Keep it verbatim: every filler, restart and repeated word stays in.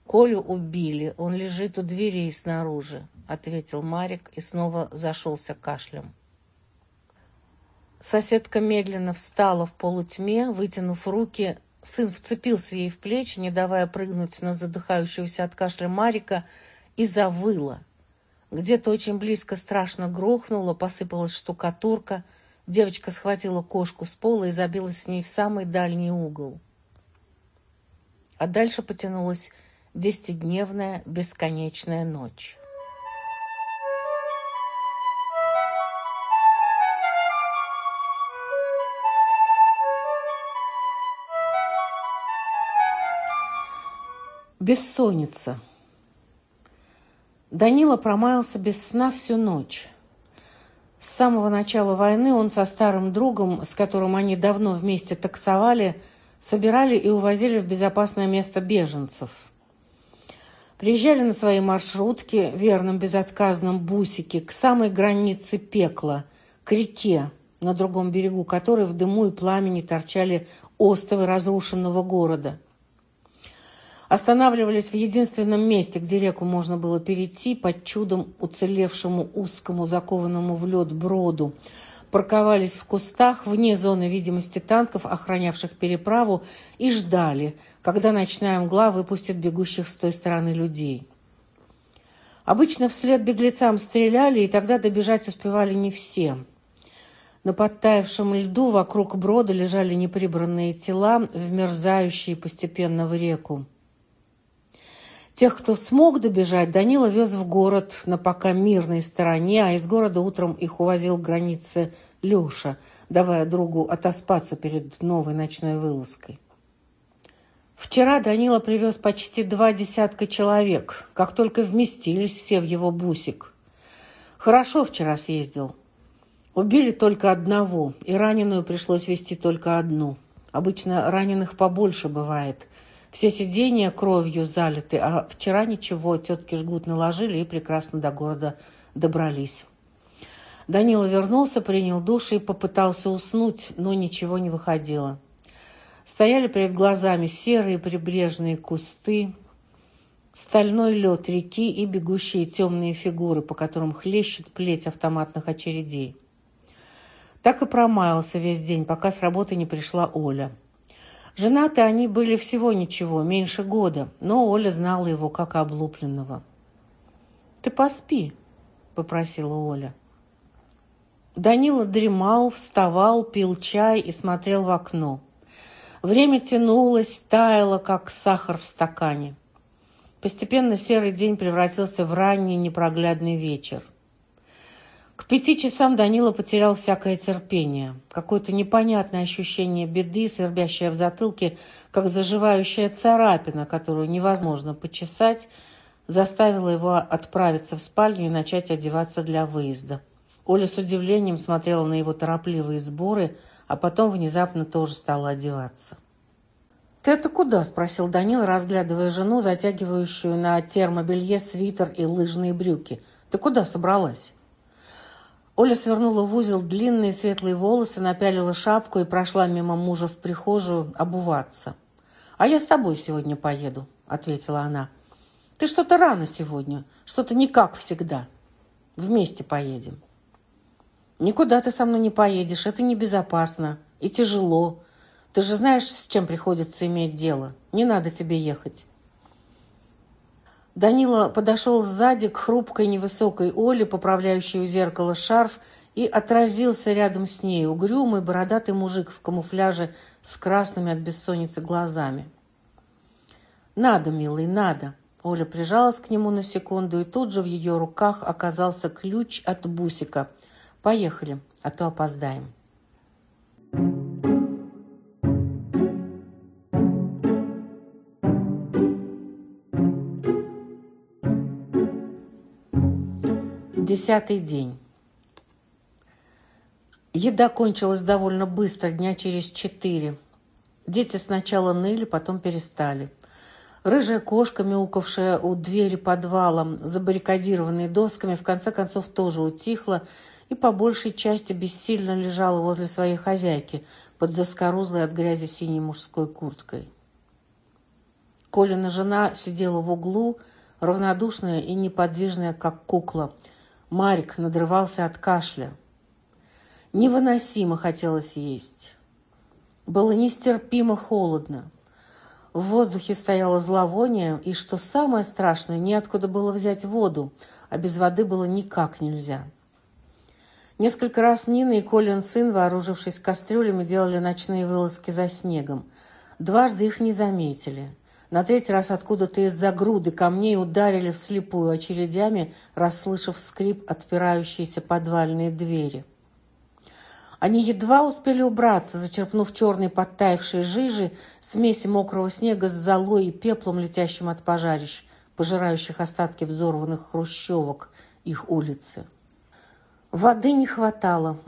Колю убили, он лежит у дверей снаружи, ответил Марик и снова зашелся кашлем. Соседка медленно встала в полутьме, вытянув руки. Сын вцепился ей в плечи, не давая прыгнуть на задыхающегося от кашля Марика, и завыла. Где-то очень близко страшно грохнуло, посыпалась штукатурка. Девочка схватила кошку с пола и забилась с ней в самый дальний угол. А дальше потянулась десятидневная бесконечная ночь. Бессонница. Данила промаялся без сна всю ночь. С самого начала войны он со старым другом, с которым они давно вместе таксовали, собирали и увозили в безопасное место беженцев. Приезжали на своей маршрутке, верном безотказном бусике, к самой границе пекла, к реке, на другом берегу которой в дыму и пламени торчали остовы разрушенного города. Останавливались в единственном месте, где реку можно было перейти, под чудом уцелевшему узкому, закованному в лед броду. Парковались в кустах, вне зоны видимости танков, охранявших переправу, и ждали, когда ночная мгла выпустит бегущих с той стороны людей. Обычно вслед беглецам стреляли, и тогда добежать успевали не все. На подтаявшем льду вокруг брода лежали неприбранные тела, вмерзающие постепенно в реку. Тех, кто смог добежать, Данила вез в город на пока мирной стороне, а из города утром их увозил к границе Леша, давая другу отоспаться перед новой ночной вылазкой. Вчера Данила привез почти два десятка человек, как только вместились все в его бусик. Хорошо вчера съездил. Убили только одного, и раненую пришлось везти только одну. Обычно раненых побольше бывает. Все сиденья кровью залиты, а вчера ничего, тетки жгут наложили и прекрасно до города добрались. Данила вернулся, принял душ и попытался уснуть, но ничего не выходило. Стояли перед глазами серые прибрежные кусты, стальной лед реки и бегущие темные фигуры, по которым хлещет плеть автоматных очередей. Так и промаялся весь день, пока с работы не пришла Оля. Женаты они были всего ничего, меньше года, но Оля знала его как облупленного. «Ты поспи», — попросила Оля. Данила дремал, вставал, пил чай и смотрел в окно. Время тянулось, таяло, как сахар в стакане. Постепенно серый день превратился в ранний непроглядный вечер. К пяти часам Данила потерял всякое терпение. Какое-то непонятное ощущение беды, свербящее в затылке, как заживающая царапина, которую невозможно почесать, заставило его отправиться в спальню и начать одеваться для выезда. Оля с удивлением смотрела на его торопливые сборы, а потом внезапно тоже стала одеваться. «Ты это куда?» – спросил Данила, разглядывая жену, затягивающую на термобелье свитер и лыжные брюки. «Ты куда собралась?» Оля свернула в узел длинные светлые волосы, напялила шапку и прошла мимо мужа в прихожую обуваться. «А я с тобой сегодня поеду», — ответила она. «Ты что-то рано сегодня, что-то не как всегда. Вместе поедем». «Никуда ты со мной не поедешь, это небезопасно и тяжело. Ты же знаешь, с чем приходится иметь дело. Не надо тебе ехать». Данила подошел сзади к хрупкой невысокой Оле, поправляющей у зеркала шарф, и отразился рядом с ней, угрюмый бородатый мужик в камуфляже с красными от бессонницы глазами. «Надо, милый, надо!» Оля прижалась к нему на секунду, и тут же в ее руках оказался ключ от бусика. «Поехали, а то опоздаем». Десятый день. Еда кончилась довольно быстро, дня через четыре. Дети сначала ныли, потом перестали. Рыжая кошка, мяукавшая у двери подвала, забаррикадированной досками, в конце концов тоже утихла и по большей части бессильно лежала возле своей хозяйки под заскорузлой от грязи синей мужской курткой. Колина жена сидела в углу, равнодушная и неподвижная, как кукла. Марик надрывался от кашля. Невыносимо хотелось есть. Было нестерпимо холодно. В воздухе стояло зловоние, и, что самое страшное, неоткуда было взять воду, а без воды было никак нельзя. Несколько раз Нина и Колин сын, вооружившись кастрюлями, делали ночные вылазки за снегом. Дважды их не заметили. На третий раз откуда-то из-за груды камней ударили вслепую очередями, расслышав скрип отпирающейся подвальной двери. Они едва успели убраться, зачерпнув черной подтаявшей жижи, смеси мокрого снега с золой и пеплом, летящим от пожарищ, пожирающих остатки взорванных хрущевок их улицы. Воды не хватало.